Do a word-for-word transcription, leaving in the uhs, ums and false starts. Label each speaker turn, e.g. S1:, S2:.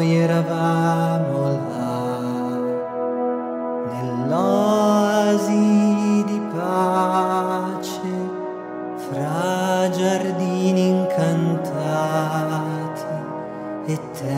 S1: noi eravamo là, nell'oasi di pace, fra giardini incantati e